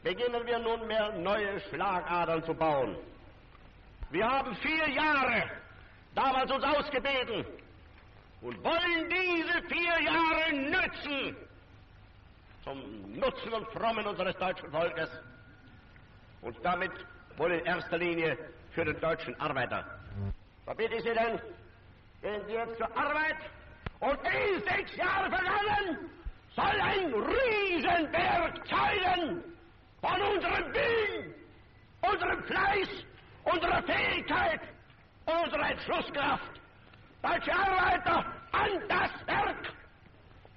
beginnen wir nunmehr neue Schlagadern zu bauen. Wir haben 4 Jahre damals uns ausgebeten und wollen diese 4 Jahre nützen zum Nutzen und Frommen unseres deutschen Volkes und damit wohl in erster Linie für den deutschen Arbeiter. So bitte ich Sie denn, gehen Sie jetzt zur Arbeit und ehe 6 Jahre vergangen, soll ein Riesenberg zeugen von unserem Willen, unserem Fleiß, unserer Fähigkeit, unserer Entschlusskraft. Deutsche Arbeiter, an das Werk!